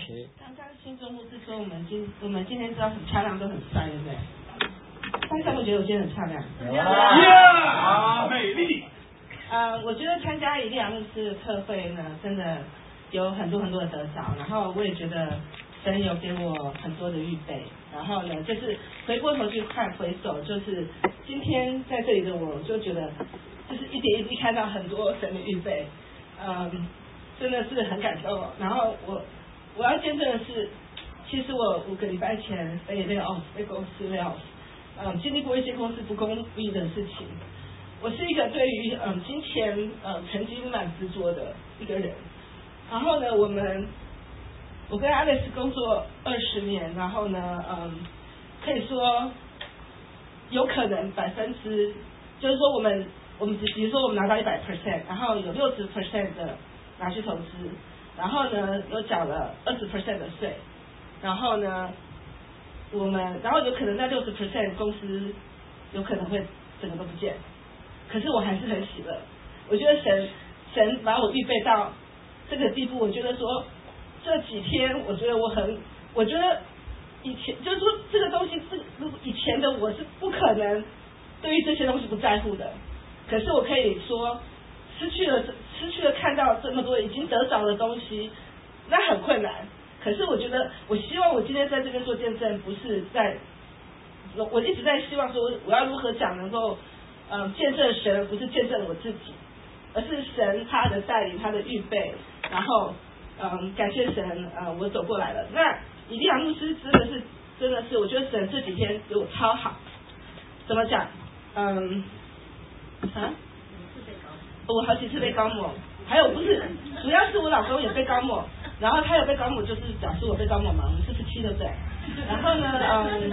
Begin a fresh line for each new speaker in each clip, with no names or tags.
OK。
刚刚新中牧师说我们今天知道很漂亮，都很帅，对不对？大家有没有觉得我今天很漂亮？
美丽。
我觉得参加以利亚牧师的特会呢，真的有很多的得着，然后我也觉得神有给我很多的预备，然后呢，就是回过头去看回首，就是今天在这里的我就觉得，就是一点一滴看到很多神的预备，真的是很感动。然后我要见证的是，其实我5个礼拜前被公司 lay off，经历过一些公司不公义的事情。我是一个对于金钱曾经蛮执着的一个人，然后呢，我跟 Alex 工作20年，然后呢，可以说有可能就是说我们比如说我们拿到100%，然后有60% 的拿去投资，然后呢有缴了20% 的税，然后呢然后有可能那60% 公司有可能会整个都不见。可是我还是很喜乐，我觉得神把我预备到这个地步，我觉得说这几天，我觉得以前就是说这个东西，以前的我是不可能对于这些东西不在乎的，可是我可以说失去了看到这么多已经得着的东西，那很困难。可是我觉得，我希望我今天在这边做见证，不是我一直在希望说我要如何讲能够。见证神不是见证我自己，而是神他的带领，他的预备，然后感谢神，我走过来了。那以利亚牧师真的是，我觉得神这几天给我超好。怎么讲？我好几次被高抹，还有不是，主要是我老公也被高抹，然后他有被高抹，就是表示我被高抹嘛，我们47对不对？然后呢，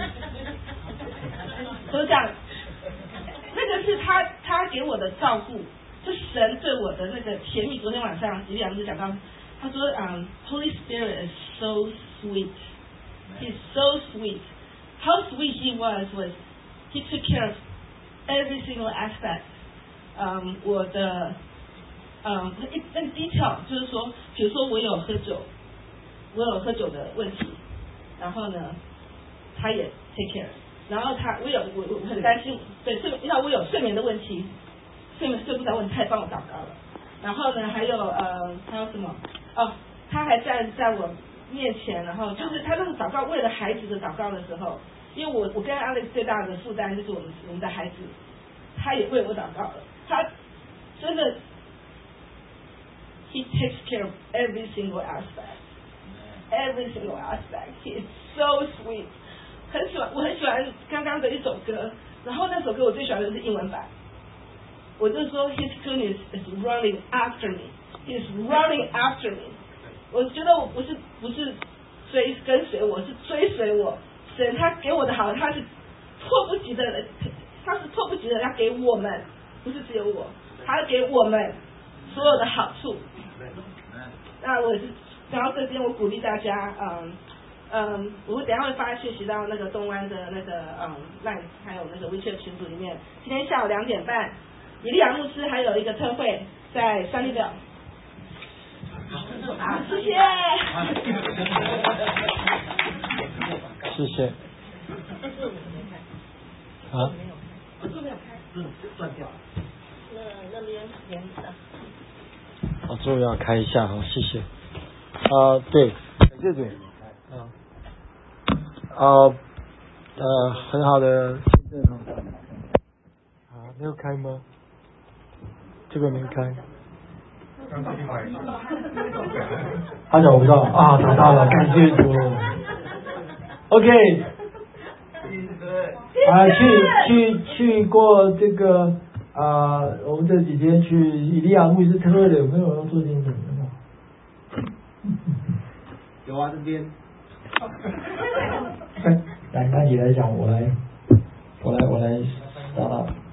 就是这样。那个是他给我的照顾，是神对我的那个甜蜜。昨天晚上以利亚牧师讲到，他说Holy Spirit is so sweet, he's so sweet. How sweet he was he took care of every single aspect. 我的那个 detail 就是说，比如说我有喝酒的问题，然后呢，他也 take care。然后我很担心，对，因为我有睡眠的问题，睡不着问题，他也帮我祷告了。然后呢，还有什么？他还在我面前，然后就是他那个祷告，为了孩子的祷告的时候，因为我跟 Alex 最大的负担就是我们的孩子，他也为我祷告了。他真的 ，he takes care of every single aspect. He is so sweet. 我很喜欢刚刚的一首歌，然后那首歌我最喜欢的是英文版。我就说 His goodness is running after me. He is running after me. 我觉得我不是跟随我，是追随我。神他给我的好，他是迫不及待的要给我们，不是只有我，他要给我们所有的好处。那我是讲到这边，我鼓励大家，我等一下会发讯息到那个东湾的那个LINE 还有那个 WeChat 群组里面。今天下午2点半，以利亚牧师还有一个特会在Sunnyvale。好，谢谢。
谢谢。啊？
这没有开，
断掉。
那边连上。
我终于要开一下，好，谢谢。对，这种。很好的见证哦。没有开吗？这个没开。他找不到啊，找到了，感谢主。OK。去过这个我们这几天去以利亚牧师特会的，有没有人做见证的？
有啊，这边。
来，那你来讲，我来，startup。